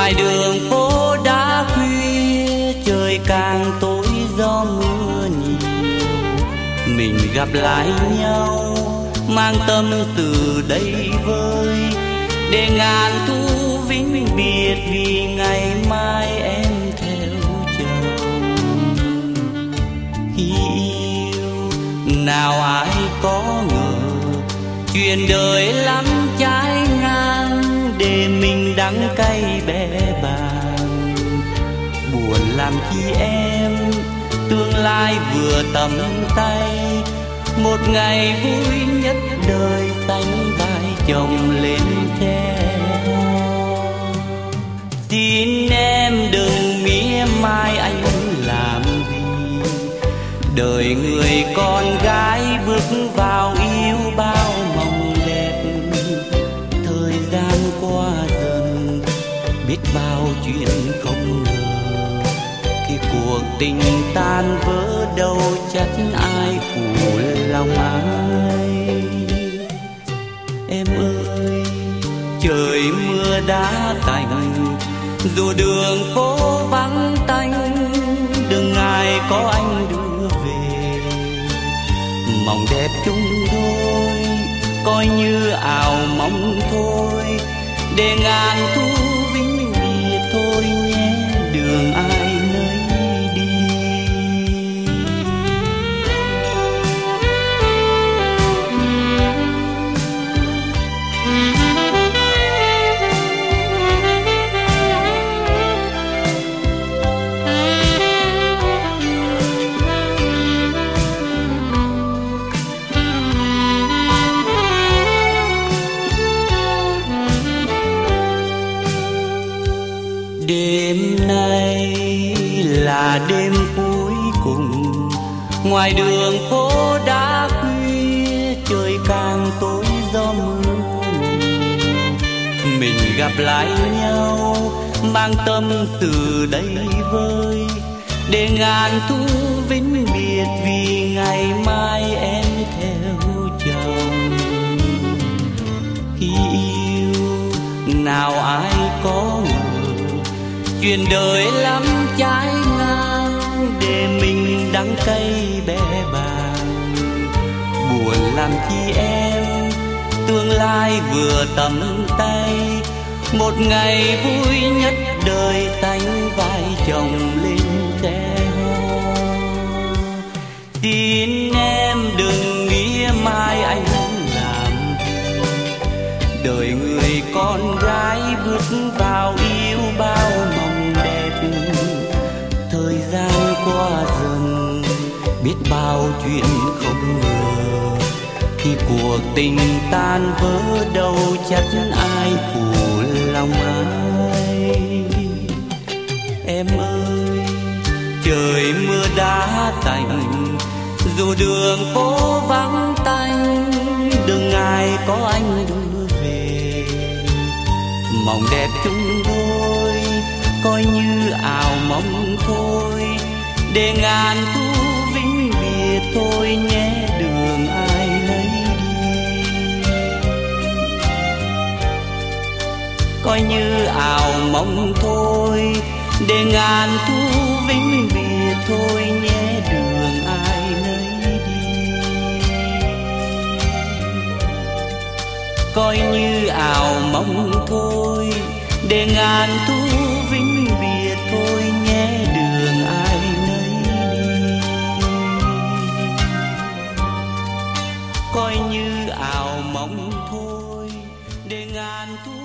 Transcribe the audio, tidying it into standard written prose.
Ngoài đường phố đã khuya, trời càng tối gió mưa nhiều. Mình gặp lại nhau, mang tâm từ đây vơi, để ngàn thu vĩnh biệt vì ngày mai em theo chồng. Khi yêu nào ai có ngờ, chuyện đời lắm trái ngang, để mình đắng cay bé bàng. Buồn làm chi em, tương lai vừa tầm tay, một ngày vui nhất đời sánh vai chồng lên theo. Xin em đừng mỉa mai anh làm gì, đời người con gái bước vào yêu bao mộng đẹp. Thời gian qua dần, biết bao chuyện không ngờ, khi cuộc tình tan vỡ đâu chắc ai phụ lòng ai. Em ơi, trời mưa đã tạnh, dù đường phố vắng tanh, đừng ngại có anh đưa về. Mong đẹp chung đôi, coi như ảo mong thôi, để ngàn thu vĩnh biệt thôi nhé, đường ai nấy đi. Đêm nay là đêm cuối cùng, ngoài đường phố đã khuya, trời càng tối gió mưa nhiều. Mình gặp lại nhau, mang tâm từ đây vơi, để ngàn thu vĩnh biệt vì ngày mai em theo chồng. Khi yêu nào ai có ngờ, chuyện đời lắm trái ngang, để mình đắng cay bé bàng. Buồn làm chi em, tương lai vừa tầm tay, một ngày vui nhất đời sánh vai chồng lên xe hoa. Xin em đừng nghĩ mai anh làm gì, đời người con gái bước vào yêu bao mộng đẹp. Thời gian qua dần, biết bao chuyện không ngờ, khi cuộc tình tan vỡ đâu chắc ai phụ lòng ai. Em ơi, trời mưa đã tạnh, dù đường phố vắng tanh, đừng ngại có anh đưa về. Mong đẹp chung đôi, coi như ảo mong thôi, để ngàn thu vĩnh biệt thôi nhé, đường ai nấy đi. Coi như ảo mong thôi, để ngàn thu vĩnh biệt thôi nhé, đường ai nấy đi. Coi như ảo mong thôi, để ngàn thu vĩnh biệt thôi nhé, đường ai nấy đi. Coi như ảo mong thôi, để ngàn thu